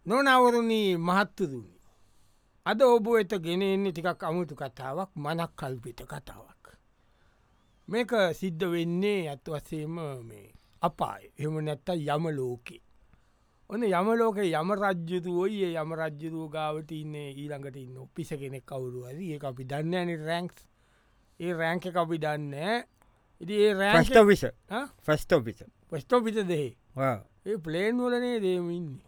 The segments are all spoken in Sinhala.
නොනවරණී මහත්තතුනි අද ඔබ වෙත ගෙන එන්නේ ටිකක් අමුතු කතාවක් මනක් කල්පිත කතාවක්. මේක සිද්ධ වෙන්නේ ඇත්ත වසේම මේ අපාය එම නැත්ත යම ලෝකේ. ඔන්න යමලෝක යම රජ්‍යතුවයි යම රජ්‍යතුව ගාවට ඉන්නේ ඊළඟට ඉන්න ඔපිස කෙනෙක් කවුරුවද ඒ අපි දන්න ඇනි රැංක්ස් ඒ රැංක අපි දන්න ඉති ඒ රෑස්ටවිස ෆස්ටෝපිස පස්ටෝපිස දෙහේ ඒ ප්ලේන් වලනේ දේමඉන්නේ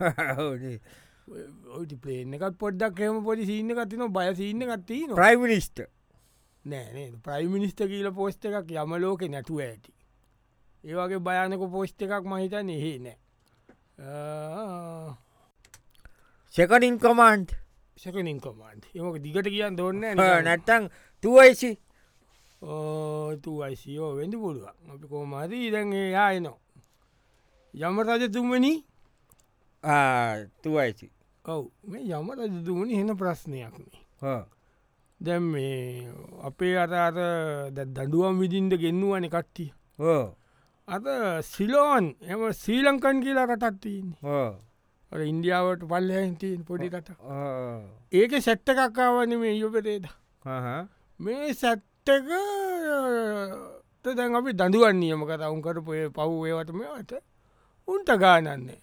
ඔයි පලේන එකත් පොඩ්ඩක් එම පොඩි සින්න කතින බය සින්න කත්තින ප්‍රයිමිනිස්ට නෑනේ ප්‍රයිමිනිස්ට කියල පෝස්්ට එකක් යමලෝක නැතුව ඇති ඒවගේ භයනක පෝස්්ට එකක් මහිතන එහෙ නෑ සෙකනින් කොමන්් සකනින් කොමන්් එමක දිගට කියන්න දොන්න නැත්තං තුවයිසි තුයිසියෝ වෙඩි පුළුව අපි කෝමරී දැන්ගේ යායනවා යම රජතුමනි තුවයිසි ඔව් මේ යම රජතුමනි හෙන ප්‍රශ්නයක්නේ දැම් මේ අපේ අර දඩුවම් විදින්ට ගෙන්නුවන කට්ටිය අද සිලෝන් එම ශ්‍රී ලංකන් කියලා රටත්තින්නේ ඉන්දියාවට පල්ලහැන්තින් පොඩි රට ඒක සැට්ට කක්කාවන මේ යොපරේද මේ සැට්ටක දැන් අපි දඩුවන් නියම කත උන්කට පොය පව්වේවට මේට උන්ට ගානන්නේ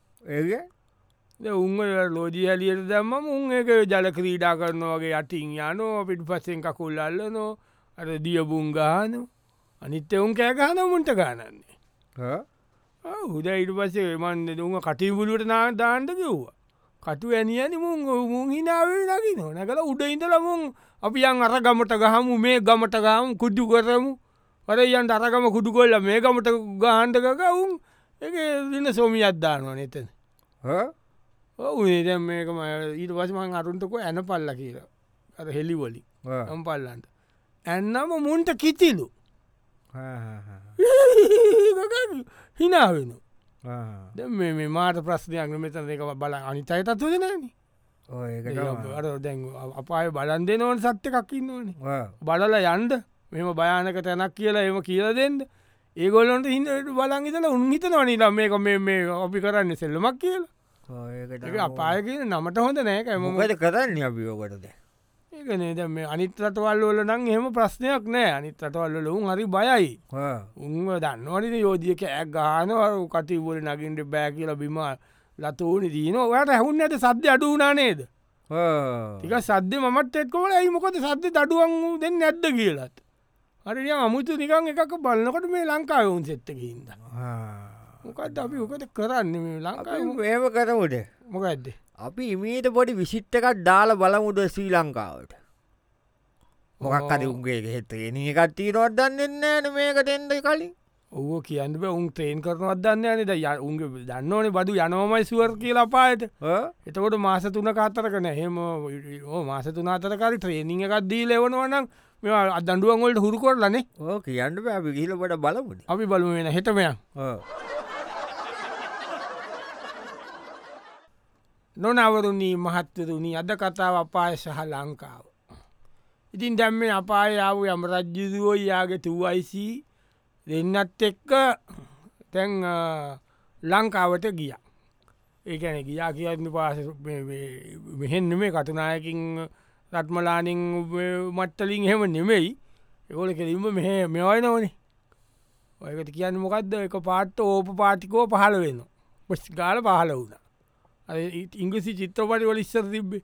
ඒ උන්ග ලෝජී හැලියට දැම්ම උන් ඒක ජල ක්‍රීඩා කරන වගේ අටින් යනෝ පිට පස්සෙන් කකුල් අල්ලනෝ අර දියබුන් ගානු අනිත්‍ය උන් කෑගහන මුන්ට ගානන්නේ හුද ඉට පසේ මන්ද උන් කටිබුලුවට නා දාන්ට කිව්වා කටු ඇනියනි මුන් මුන් හිනාවේ නකි නො නැකල උඩ ඉඳලමුන් අපි යන් අර ගමට ගහමු මේ ගමට ගහම් කුද්දු කරමු වර යන් අරගම කුඩු කොල්ල මේ ගමට ගහන්ඩක උන් එක දින සෝමි අද්දානවා නතන ඔවුනේ දැම් මේකම ඊට පසමන් අරුන්ටකො ඇන පල්ල කියලා අර හෙලිවලි අම් පල්ලන්ට ඇන්නම මුන්ට කිතිලු හිනාවෙන මේ මාට ප්‍රශ්නයක් මෙතන එක බල අනිතයි තත්වද නෑන අර දැන් අපාය බලන් දෙනවන් සත්්‍ය එකක් ඉන්නවනේ බලල යන්ඩ මෙම භයානක තැනක් කියලා එම කියල දෙන්න ඒගොල්ලොන්ට හිට බලංගිතල උන්හිත නොනිලා මේක මේ අපි කරන්න සෙල්ලමක් කියලා අපායගෙන නමට හොඳ නෑක මොකද කරන්න අභියෝකටද ඒකනේ දැ මේ අනිත් රටවල් වල නම් එහෙම ප්‍රශ්නයක් නෑ අනිත් රටවල්ල උන් හරි බයයි උන්ව දන්නවනට යෝධියක ඇක් ගානවරු කතිවල නගින්ට බෑ කියල බිම ලතෝනි දීන ඔයට හැවුන් ඇත සද්‍ය අඩුනා නේද ටික සද්‍ය මත් එක්කොල ඇයිමකොද සද්‍ය දඩුවන් දෙන්න ඇද්ද කියලත් හරිය අමුතු නිකං එකක බලන්නකොට මේ ලංකාව උන් සෙත්තකින්ද මොකද අපි උකට කරන්න ලංකාව ඒම කරමුට මොකක්ද අපි ඉමීට පොඩි විසිට් එකක් දාල බලමුද ශ්‍රී ලංකාවට මොකක්කද උන්ගේ හෙත්තේ එකත්ති නොත් දන්න න්න මේකට එන්ද කලින් ඔහෝ කියන්න උන් ත්‍රේන් කරනවත් දන්න නද උන්ගේ දන්නවනේ බදු යනෝමයි සුවර් කියලා පායට එතකොට මාස තුන කාතරකන හෙම මාස තුන අතරකාරි ත්‍රේනිං එකක් දී ලෙවනවනම් මෙ අදඩුවන්ගොලට හුරු කොරලනේ ඕ කියන්න අපි ගිලපට බලමුට අපි බලු වෙන හෙටමයන් නොනවරුණී මහත්තරුණී අද කතාව අපාය සහ ලංකාව. ඉතින් දැම්මේ අපායාව යම රජ්ජුදුවෝ යාගේ තුවයිසි දෙන්නත් එක්ක තැන් ලංකාවට ගිය. ඒකැන ගියා කියන්න පාස මෙහෙන් නෙමේ කතුනායකින් රත්මලානින් මට්ටලින් හෙම නෙමෙයි එකොල කෙරීම මෙහ මෙවයි නොවනේ ඔයකට කියන්න මොකක්ද එක පාට්ට ඕප පාටිකෝ පහළ වෙන පස් ගාල පහල වුණ ඉංගසි චිත්‍රපටි වල ඉස්සර තිබ්බේ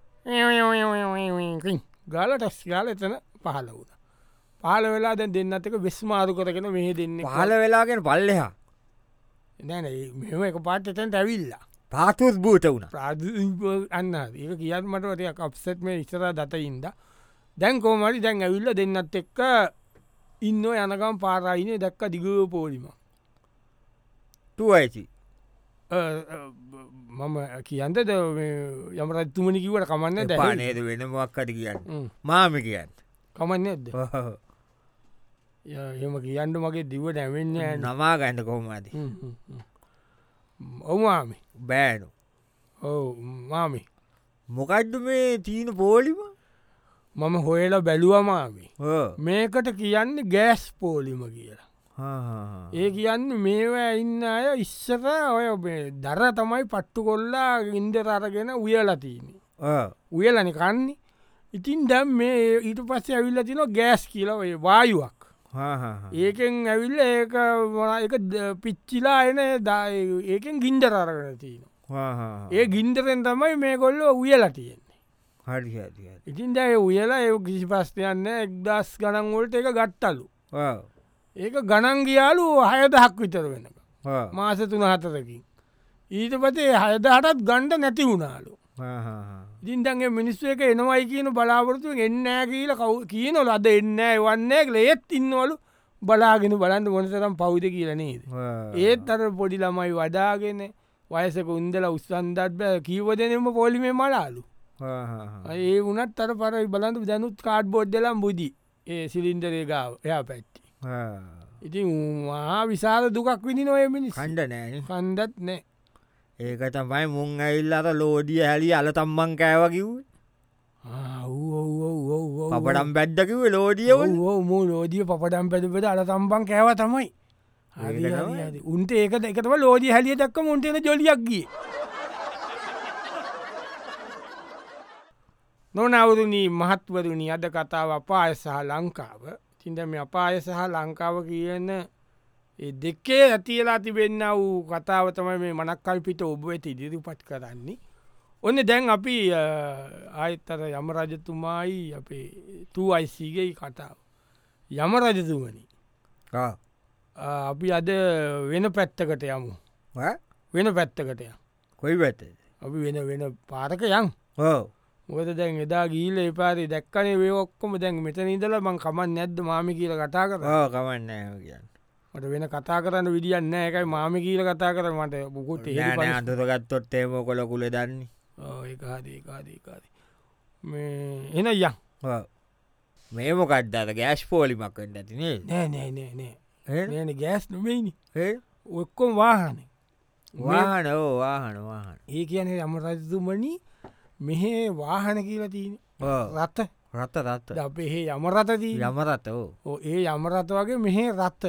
ගාලටස් ගාල එතන පහල වුණ පහල වෙලා දැන් දෙන්නත් එක වෙස්මාරු කරගෙන මෙහ දෙන්න පහල වෙලාගෙන පල්ලෙහා නැන මෙම එක පාට්ටතැන්ට ඇවිල්ලා පාතුස් භූත වුණ අන්න ඒක කියත් මටටයක් අප්සෙට් මේ ඉස්සර දතයින්ද දැන් කෝමරි දැන් ඇවිල්ල දෙන්නත් එක්ක ඉන්න යනකම් පාරයිනේ දැක්ක දිගව පෝලිම තුවයිසි මම කියන්ද යමරත්තුමනි කිවට කමන්න පානේද වෙන මොක්කට කියන්න මාම කියන්න කමන්න ඇද එම කියන්න මගේ දිව නැවෙන්න නමා ගන්න කොහමද ඔමාමි බෑනු ඔව මාමි මොකක්ද මේ තීන පෝලිම මම හොයලා බැලුවමාමි මේකට කියන්නේ ගෑස් පෝලිම කියලා ඒ කියන්න මේවා ඉන්න අය ඉස්සර ඔය දර තමයි පට්ටු කොල්ලා ඉන්දර අරගෙන උයලතිීම උයලන කන්නේ ඉතින් දැම් මේ ඊට පස්සේ ඇවිල්ල තින ගෑස් කියලා ඔය වායුවක් ඒකෙන් ඇවිල්ල ඒක පිච්චිලා එන ඒකෙන් ගින්දර අරගෙන තියන ඒ ගින්දරෙන් තමයි මේ කොල්ල උයලා තියෙන්නේ ඉතින් දැ උයලා ඒ කිසි පස්ටයන්න එක්දස් ගණන්වලට එක ගට්ටලු ඒක ගණන් ගියාලු 6,000ක් විතර වෙනක මාස 3-4කින් ඊට පතේ 6,000ටත් ගණ්ඩ නැති වුණාලු ඉතින්දගේ මිනිස්සු එක එනවයි කියන බලාපොරතුව එන්නෑ කියල කියනොල අද එන්නෑ වන්නේ ලේත් ඉන්නවලු බලාගෙන බලන්න මොනතරම් පෞද්ද කියලනේද ඒත් අර පොඩි ළමයි වදාගෙන වයසක උන්දල උත්සන්දත් බෑ කීවදනෙම පොලිමේ මලාලු ඒ වනත් අර පරයි බලඳු දැනුත් කාඩ් බෝඩ්ඩලම් බුදි ඒ සිලින්දරේ ගාව එයා පැත්ති ඉතින් මහා විශාල දුකක් විදි නොය මිනිස් කණ්ඩ නෑ කන්දත් නෑ ඒක තමයි මුං ඇල්ලට ලෝඩිය හැලි අල තම්මං කෑවකිව් පපඩම් බැඩ්ඩකිව ලෝඩිය මූ ලෝදිය පපඩම් පැතිපට අල තම්බන් කෑව තමයි උන්ට ඒක එකතම ලෝජි හැලිය දක්ක මුන්ටෙන ජොලියක්ගිය නොනවරුණී මහත්වරුණි අද කතාව අපාය සහ ලංකාව තින්ද මේ අපාය සහ ලංකාව කියන දෙකේ ඇතියලා තිබෙන්න වූ කතාව තමයි මේ මනක්කල්පිට ඔබ ඇති ඉදිරිපත් කරන්නේ ඔන්න දැන් අපි ආයත්තර යම රජතුමායි අපේ තුයිසිගේ කතාව යම රජතුමනි අපි අද වෙන පැත්තකට යමු වෙන පැත්තකටය කොයි පැත්ත අපි වෙන පාරක යන් මොකද දැන් එදා ගීල එපාරි දැක්කනේ වේ ඔක්කොම දැන් මෙතන ඉදල මං කමන් නැද්ද මාමි කියල කතා කර කමන්න කියන්න මට වෙන කතා කරන්න විදිියන්න එකයි මාමි කියල කතා කර මට බුකුත් අඳුරගත්තොත් ඒම කොල කුල දන්නේ ඒකාදේකාදේකාද මේ එන යන් මේමකට්දාද ගෑස් පෝලිමක්කට ඇතිනේ නෑ ගෑස් නොමයිනි ඔක්කොම් වාහන වාහන ඒ කියන්නේ යම රජතුමනි මෙහෙ වාහන කියලා තියන රත අපේ යමරතදී යමරත ඒ යමරත වගේ මෙහෙ රත්ත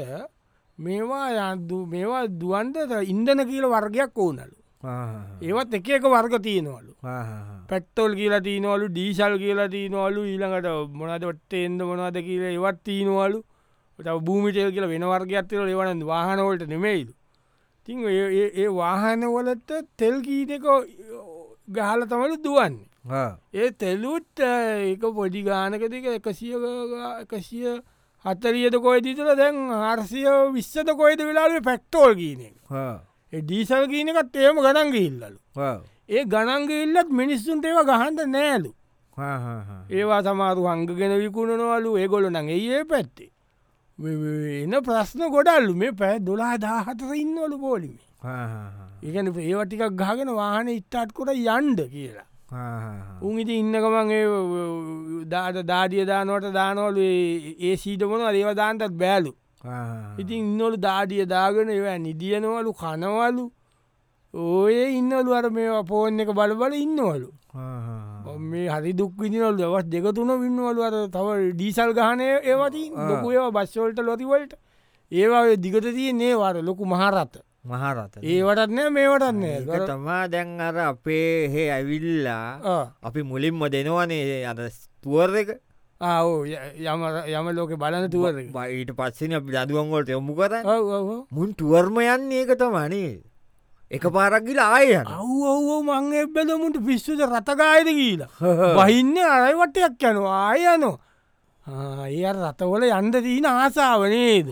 මේවා දුවන්ට ඉන්දන කියල වර්ගයක් ඕනලු ඒවත් එක එක වර්ග තියනවලු පැට්තොල් කියලා තියනවලු ඩීසල් කියලා තියනවලු ඊළඟට මොනද ඔට්ට එන්ද මොනවද කියල ඒවත් තියනවලු භූමිටල් කියල වෙන වර්ගයක්ත්තල ඒවන වාහනවලට නෙමෙයිලු තිං ඒ වාහනවලට තෙල් කීතක ගහල තමලු දුවන්නේ ඒ තෙල්ලුත් එක පොඩි ගානකතික 140 කොයිදිතල දැන් 420 කොයිද වෙලාේ පැක්ටෝල් කියන එක ඩීසල් කියන එකත් ඒම ගණන්ග ඉල්ලලු ඒ ගණන්ග ඉල්ලත් මිනිස්සුන්ට ඒව ගහන්ට නෑලු ඒවා සමාරු හංගගෙන විකුණනවලු ඒගොලු නං ඒ පැත්තේ එන ප්‍රශ්න ගොඩල්ලු මේ පැ 12,14 ඉන්නවලු පෝලිමේ ඒකන ඒවටිකක් ගහගෙන වාහන ඉස්ටාට් කොට යන්ඩ කියලා උන් ඉති ඉන්නකමන් දාදිය දානවට දානවලු ඒ සීටමන ඒව දාන්ටත් බෑලු ඉතින් ඉන්නවලු දාඩිය දාගෙන ඒව නිදියනවලු කනවලු ඔය ඉන්නලු අර මේ පෝන් එක බලබල ඉන්නවලු මේ හරි දුක් විදිනවලු දවස් 2-3 වින්නවලු අර තව ඩීසල් ගහනය ඒවති ලොකු ඒවා බස්වලට ලොතිවලට ඒවා දිගට තියන්නේ වාර ලොකු මහරත ඒවටත් නෑ මේවටත්නෑ තමා දැන් අර අපේ හේ ඇවිල්ලා අපි මුලින්ම දෙනවනේ අද තුවර එක යම ලෝක බලන තුවර ඊට පස්සෙන අපි දදුවන්ගොලට යොමු කර මුන් තුවර්ම යන්න ඒක තමනේ එක පාරක්ගිල ආය අව් මං එබ්බද මුට පිස්සුද රතකායද කියලා බහින්න අරයිවටයක් යනවා ආයනෝ ඒ රතවල යන්ද දීන ආසාාවනේද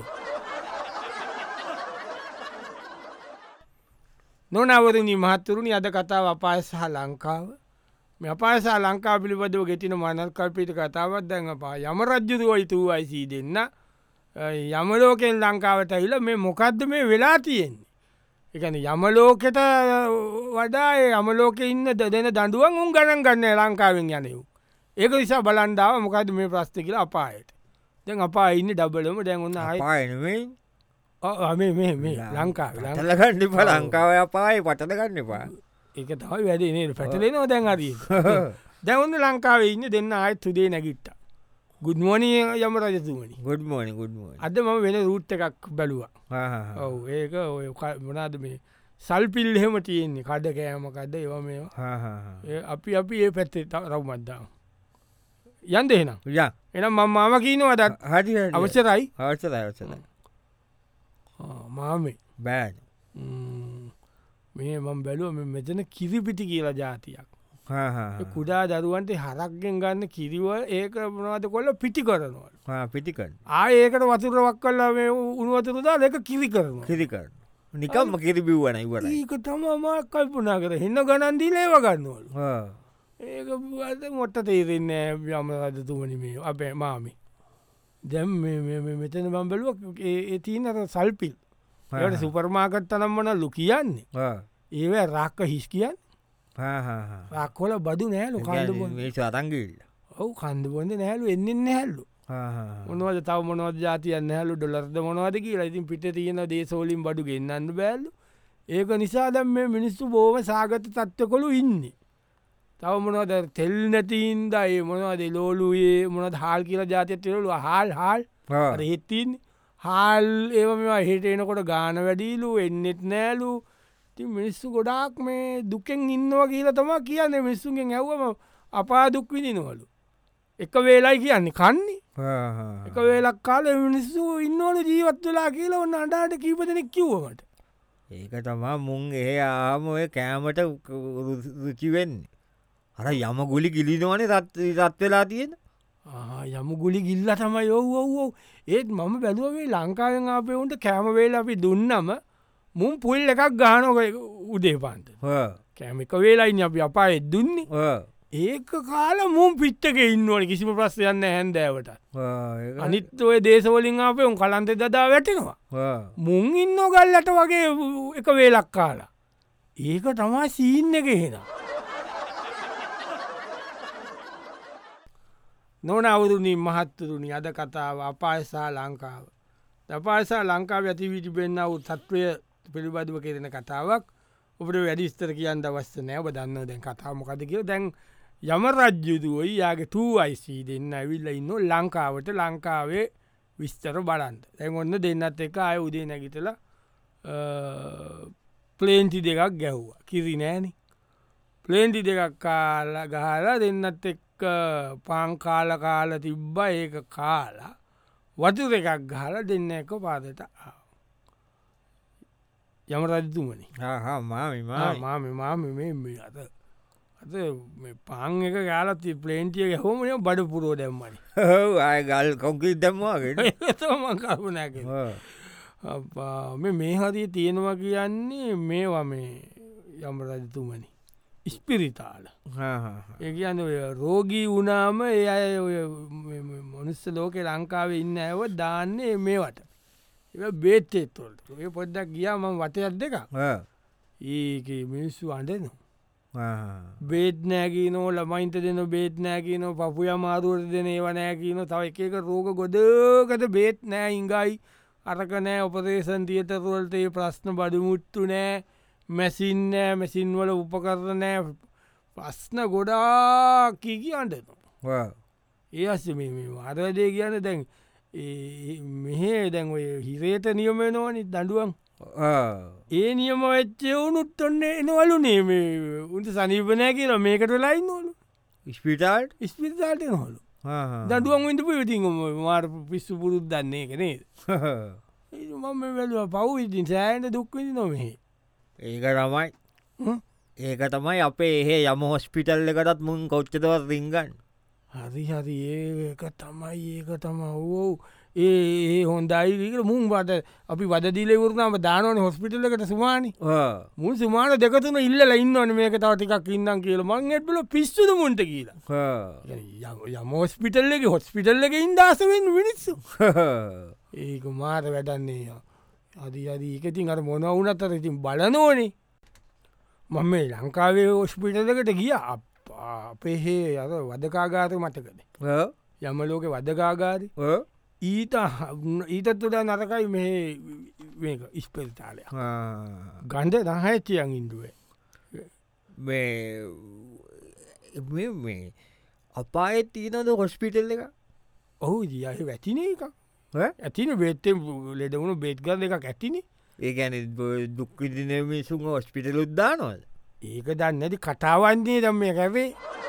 නොනවරනි මහත්තුරුණි අද කතාව අපාය සහ ලංකාව මේ අපාය සහ ලංකා පිළිබඳව ගෙතින මනල්කල්පිට කතාවත් දැන් අපා යම රජ්ජුරුවයි තුවයිසී දෙන්න යමලෝකෙන් ලංකාවට ඇහිල මේ මොකක්ද මේ වෙලා තියෙන්නේ එකන යමලෝකෙට වඩා යමලෝක ඉන්න දෙන දඩුවන් උන් ගණන් ගන්න ලංකාවෙන් යනයව් ඒක නිසා බලන්ඩාව මොකද මේ ප්‍රස්ථ කියලා අපායට දැන් අපා ඉන්න ඩබලම දැන් ඔන්න අයනවෙයි ලංකා ලගන්න ප ලංකාව අපාය පටන ගන්න එපා එක තමයි වැඩේ පැටලෙනවා දැන් අරී දැවන්න ලංකාවේ ඉන්න දෙන්න ආයත් තුදේ නැගිට්ට ගුඩ්මෝනි යම රජතුමනි ගොඩ්මෝනි අද මම වෙන රූට් එකක් බැලුවා ඔව ඒක ඔය මනාද මේ සල්පිල් එහෙම තියෙන්නේ කඩ කෑමකක්ද ඒව මේ අපි ඒ පැත්තේ රවුමත්දාම යන් දෙහෙනම් එනම් මම කීනවදත් හරි අවසරයි අවසරයි මාමේ බෑඩ මේ මම් බැලුව මෙතන කිරිපිටි කියලා ජාතියක් කුඩා දරුවන්ට හරක්ගෙන් ගන්න කිරිව ඒක මනවාද කොල්ල පිටි කරනවල් පිටිකන් ඒකට වතුරවක් කල්ලා මේ උනුවතුරදා දෙක කිරි කරනවා කිරිකරන නිකම්ම කිරිබිව්වන ඉවර ඒක තම මක් කල්පනා කර හෙන්න ගණන්දී ලේව ගන්නවල ඒක මොට්ට තේරෙන්න යම රජතුමනි මේ අපේ මාමි දැම් මෙතන බම්බලුවක් තියනට සල්පිල් ට සුපර්මාකට් තනම්මනල්ලු කියන්නේ ඒව රාක්ක හිස් කියන්න රක්කොල බදු නෑලු කන්ද අතන්ගිල්ල ඔවු කන්ද බොඳ නෑලු එන්නෙන් හැල්ලු මොනවද තව මොනවද ජාතියන්න හැලු ඩොලර්ද මොනවද කියලා ඉතින් පිට තියෙන දේශෝලින් බඩු ගෙන්න්න බැල්ලු ඒක නිසා දැම් මේ මිනිස්සු බෝම සාගත තත්ව කොළු ඉන්නේ තව මොනවද තෙල් නැතින්ද ඒ මොනවද ලෝලුයේ මොනද හාල් කියලා ජාතියත්වලු හාල් හෙත්තින් හාල් ඒව මෙවා හෙට එනකොට ගාන වැඩීලු එන්නෙත් නෑලු ති මිනිස්සු ගොඩාක් මේ දුකෙන් ඉන්නවා කියලා තම කියන්න මිස්සුන්ගෙන් ඇව්වම අපා දුක්විදිනවලු එක වේලයි කියන්නේ කන්නේ එක වේලක් කාල මිනිස්සු ඉන්නවල ජීවත් වෙලා කියලා ඔන්න අඩාට කීපදනෙක් කිව්වමට ඒක තමා මුන් ඒ ආම ඔය කෑමට රුචිවෙන්නේ අර යම ගුලි ගිලිනවනේ රත් වෙලා තියෙන යම ගුලි ගිල්ල තමයි යොව් ඒත් මම බැලුවේ ලංකාවෙන් අපේවුන්ට කෑමවේල අපි දුන්නම මුම් පුල් එකක් ගානක උදේ පාන්ත කෑමික වේලයින්න අපි අපා එත් දුන්නේ ඒක කාල මුම් පිට්ටක ඉන්නවන කිසිම ප්‍රශ්යන්න හැන්දෑවට අනිත් ඔය දේශවලින් අපේ උන් කලන්ත දදා වැටෙනවා මුං ඉන්න ගල්ලට වගේ එක වේලක් කාලා ඒක තමා සීන්න එක හෙන නොන අවුරුණින් මහත්තරුණි අද කතාව අපායසා ලංකාව දපාසා ලංකාව ඇති විටි බෙන්න්න වූ තත්වය පිළිබඳව කෙරෙන කතාවක් ඔබට වැඩිස්තර කියන්න දවස්ස නෑ ඔබ දන්න දැන් කතාමකද කිය දැන් යම රජ්‍යදුවයි යාගේ 2IC දෙන්න ඇවිල්ල ඉන්න ලංකාවට ලංකාවේ විස්තර බලන්ද දැන් ඔන්න දෙන්නත් එක අය උදේ නැගිතල ප්ලේන්ටි දෙකක් ගැව්වා කිරි නෑන ප්ලේන්ටි දෙකක් කාල ගහලා දෙන්නත් එක්ක පංකාල කාල තිබ්බ ඒක කාලා වතු එකක් ගහල දෙන්න එක පාදට යම රජතුමනි මාම අත අත පං එක ගාලත් ප්ලේන්ටිය හෝමය බඩ පුරෝ දැම්මනි අය ගල් කොංකි දැම්වාගෙන කරුණැක මේ හරිය තියෙනවා කියන්නේ මේවා මේ යම රජතුමනි ස්පිරිතාල ඒ කියන්න රෝගී වනාම ඒ අය මොනුස්ස ලෝක ලංකාවේ ඉන්න ඇව දාන්නේ මේවට ඒ බේත්තෙත්වොල්ට ඒ පොඩ්ඩක් ගියා ම වටයක් දෙක ඒක මිනිස්සු අඩනවා බේත්නෑකී නෝ ළමයින්ට දෙන බේත්නෑකී නෝ පපුය මාරුවට දෙන ඒවනෑකී නො තව එක රෝග ගොදකට බේත් නෑ ඉංගයි අරක නෑ ඔපදේශන් තියතරුවලට ඒ ප්‍රශ්න බඩුමුත්තු නෑ මැසින්නෑ මැසින්වල උපකරනෑ ප්‍රශ්න ගොඩා කීකි අන්ටනවා ඒ අස්ස මේ අරදේ කියන්න දැන් මෙහේ දැන් ඔය හිරේත නියමනවනි දඩුවන් ඒ නියම වෙච්චේ වුනුත් ඔන්න එනවලු නේ උන්ට සනීපනෑ කියලා මේකට ලයින්නවලු ස්පිටාල්ට ස්පිතාල්ට නොහලු දඩුවන් විට පිතින් මාර පිස්සු පුරුත් දන්නේ කනේ මම වැලුව පව් ඉතින් සෑන්ට දුක්විදි නොමෙහේ ඒක තමයි ඒක තමයි අපේ එහෙ යම හොස්පිටල් එකටත් මුන් කොච්චතවත් රිංගන් හරි හරි ඒක තමයි ඒක තම ඕ ඒ හොන්දයික මුන් බට අපි වදදිල වරනාම දානවන හොස්පිටල් එකට සුමානි මුන් සුමාන දෙකතුන ඉල්ල ඉන්නවන මේක තවටිකක් ඉන්නම් කියල මං එත්බල පිස්සුද මුන්ට කියලා යම හොස්පිටල් එක හොස්පිටල් එක ඉන්දසවෙන් මිනිස්සු ඒක මාර වැඩන්නේ අද ඒකතින් අර මොන වුනත්තර ඉතින් බලනෝනේ මම මේ ලංකාවේ ඔස්පිටලකට ගිය අපේහේ අර වදකාගාර මතකද යම ලෝක වදකාගාරි ඊතත් තුඩා නරකයි මේ ඉස්පෙල්තාලය ගණ්ඩ දහයච්චියන් ඉන්දුවේ මේ අපාය තියනද හොස්පිටල් එක ඔහු දිය වැතින එක ඇතින බේත්තෙන් ලෙඩවුණු බේත්ගර එකක් ඇතින ඒ ගැන දුක්විදින මිසුන් ඔස්පිටල උද්දානවද ඒක දන්න ඇති කතාවන්නේ දම් මේ කැවේ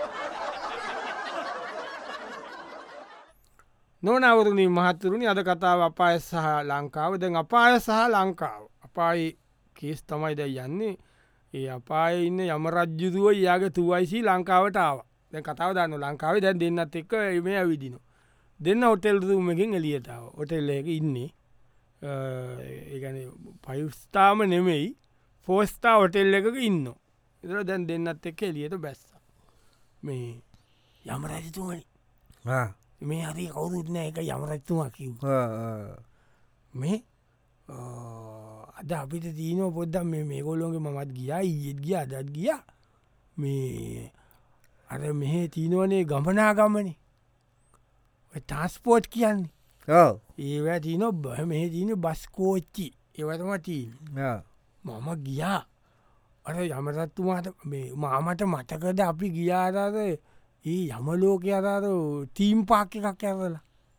නොනවරුණී මහත්තුරුණි අද කතාව අපාය සහ ලංකාව දැන් අපාය සහ ලංකාව අපායි කේස් තමයි දැ යන්නේ ඒ අපාය ඉන්න යමරජ්ජුදුව යාගේ තුවයිසි ලංකාවට ආව දැ කතාව දන්න ලංකාව දැන් දෙන්නත් එක්ක මේ ඇවිදින දෙන්න ඔටෙල් රූමකින් එලියටාව ඔටෙල්ල එක ඉන්නේ ඒගැන පයුස්ථාම නෙමෙයි ෆෝස්ථා ඔටෙල් එකක ඉන්න එතර දැන් දෙන්නත් එක්ක එලියට බැස්ස මේ යමරජතුමනි මේ හරි කවුරුත්න එක යමරත්තුමා කිව් මේ අද අපිට තියනෝ පොද්දම් මේ ගොල්ලොන්ගේ මමත් ගියා ඒත් ගිය අදත් ගිය මේ අර මෙහ තිීනවනේ ගමනාගමන ටාස්පෝට් කියන්නේ ඒවැ තියන බහ මෙහ තියන බස්කෝච්චි ඒවතම තිීන මම ගියා අර යමරත්තුමාට මාමට මතකද අපි ගියාරද ඒ යමලෝක අරර තීම් පාක් එකක් ඇරලා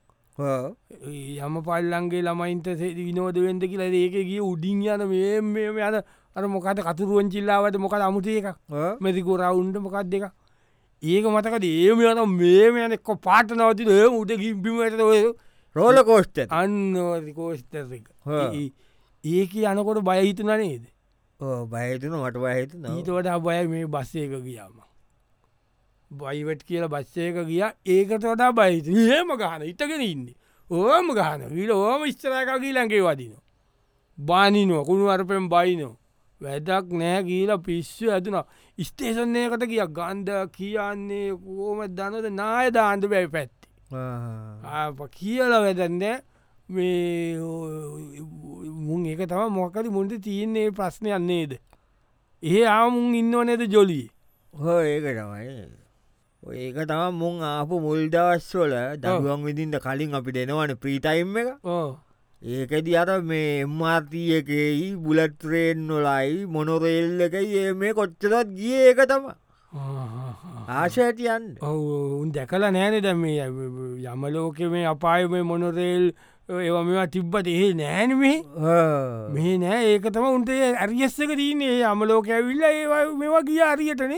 යම පල්ලන්ගේ ළමයින්ට විනෝද වෙන්ද කියලා ඒක ගිය උඩින් යන මේ අද අර මොකද කතුරුවන් චිල්ලාවට මොකද අමුටේ එකක් මෙතිකු රවුන්ට මොකක් දෙක ඒක මතකද ඒම යන මේ යනෙක්කො පාට නවතිද උට ගිම්පිමට ඔය රෝල කෝස්ට අන්න කෝස්ට ඒක යනකොට බයහිතුන නේද බයහිතුන මට බයහිතු ඊට වඩා බය මේ බස්සේ එක ගියාම බයිවට් කියල බස්සයක ගිය ඒකට වඩා බයිත ඒම ගහන ඉටගෙන ඉන්නේ ඕම ගහන විට ඕම ස්තරයකගේ ලැඟේ වදින බානිනුව කුණු අරපෙන් බයිනෝ වැදක් නෑ කියීල පිස්සු ඇතුන ස්ටේෂන්නයකට කිය ගන්ධ කියන්නේ කෝම දනද නාය දාන්ද බැයි පැත්ති කියල වැදන්න මේ මුන් ඒක තම මොකද මුන්ට තියන්නේ ප්‍රශ්නයක් නේද ඒ ආමුන් ඉන්නව නේද ජොලී හෝ ඒක තමයි ඒක තම මුං ආපු මුල්දවස්වල දරුවන් විදින්ට කලින් අපි දෙනවන ප්‍රීටයිම් එක ඒකද අර මේ එම්මාර්තියකයි බුලට්‍රේන් නොලයි මොනොරෙල්ල එකයි ඒ මේ කොච්චරත් ගිය ඒක තම ආශඇතියන් උන් දැකලා නෑන දැ මේ යමලෝක මේ අපාය මේ මොනොරේල් ඒව මෙවා තිබ්බට ඒ නෑනමේ මේ නෑ ඒක තම උන්ට ඇරියස්සක තියන්නේ අමලෝක ඇවිල්ල ඒ මෙවා ගිය අරියටනේ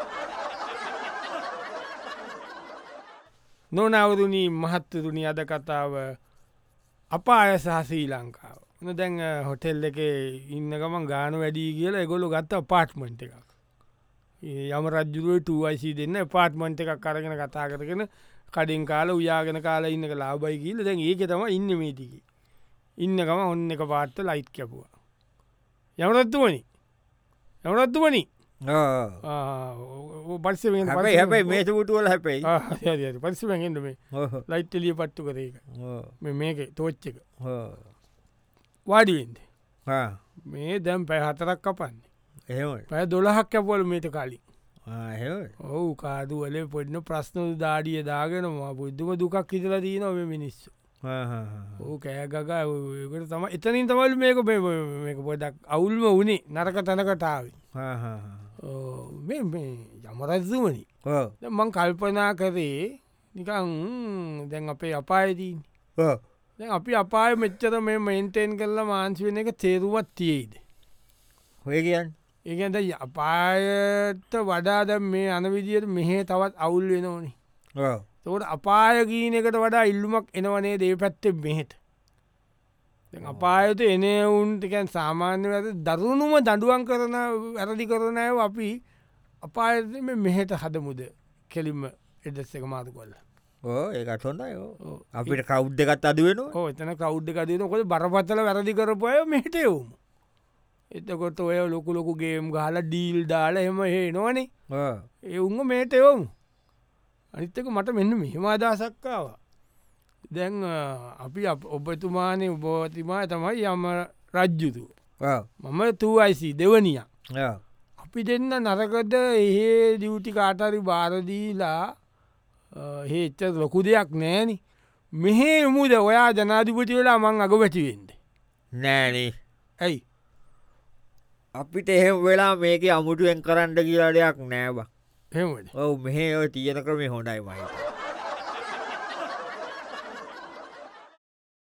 නොනවරුණී මහත්තරුණි අද කතාව අපාය සහ ශ්‍රී ලංකාව න දැන් හොටෙල් එක ඉන්න ගමන් ගාන වැඩී කියලා එගොලු ගත්ත පාට්මන්ට එකක් යම රජ්ජුරුව ටයිසි දෙන්න පාට්මන්ට එකක් කරගෙන කතා කරගෙන කඩින් කාල උයාගෙන කාලා ඉන්නක ලාබයි කියල දැන් ඒක තම ඉන්න මේටික ඉන්න ගම ඔන්න එක පාත්ත ලයිට් කැපුවා යමරත්තුවනි යමරත්තුවනි පස්ස හැබයි මේසපුටුවල හැපයි පස්සෙන්ද මේ ලයිට්ටලිය පත්තු කර එක මේක තෝච්ච එක වාඩිවෙන්ද මේ දැම් පැ හතරක් කපන්නේ පැ 12හක් කැපවල මේට කලින් ඔවු කාදුවල පොඩ්න ප්‍රශ්න දාඩිය දාගෙනවා බුද්ධම දුකක් හිතල දීනොම මිනිස්සු ඕ කෑගක ඒකට තම එතනින් තමල් මේක මේක පොඩක් අවුල්ම වනේ නරක තැනකටාව මේ යමරත්සුමනි මං කල්පනා කරේ නිකං දැන් අපේ අපායදීන් දැන් අපි අපාය මෙච්චර මේ මෙන්ටේන් කරලා මාන්සි වෙන එක තේරුවත් තියේද හොය කියන්න ඒකද අපායට වඩාද මේ අනවිදියට මෙහේ තවත් අවුල් වෙනෝනි තකට අපාය ගීන එකට වඩා ඉල්ලුමක් එනවනේ දේ පැත්තෙ මෙහෙට අපායත එනවුන්ටකැන් සාමාන්‍ය ඇත දරුණුම දඩුවන් කරන වැරදි කරනය අපි අපාය මෙහෙට හදමුද කෙලින්ම එදස් එක මාතු කොල්ල ඒත් හොඳයි අපිට කෞද්දකත් අදුවෙන එතන කෞද්ද කදන කොද බරපත්තල වැරදි කරපය මෙහට යවුම එතකොට ඔය ලොකු ලොකු ගේම් ගහල ඩීල් දාලා එම হে නොවනේ ඒ උන්ග මේට යවමු අනිත්තක මට මෙන්න මෙහෙම අදසක්කාව දැන් අපි ඔබතුමානය උබෝතිමා තමයි යම රජ්ජුතු මම තුයිසි දෙවනිය අපි දෙන්න නරකද ඒ දියුටි කාටරි බාරදීලා ඒච්ච ලොකු දෙයක් නෑන මෙහේ මුද ඔයා ජනාධිපති වෙලා මං අග වැටිවෙන්ද නෑනේ ඇයි අපිට එහෙම වෙලා මේක අමුටුවෙන් කරන්න කියලා දෙයක් නෑබ හෙමට ඔව මෙහේ ඔය තියන ක්‍රමේ හොඳයි මයි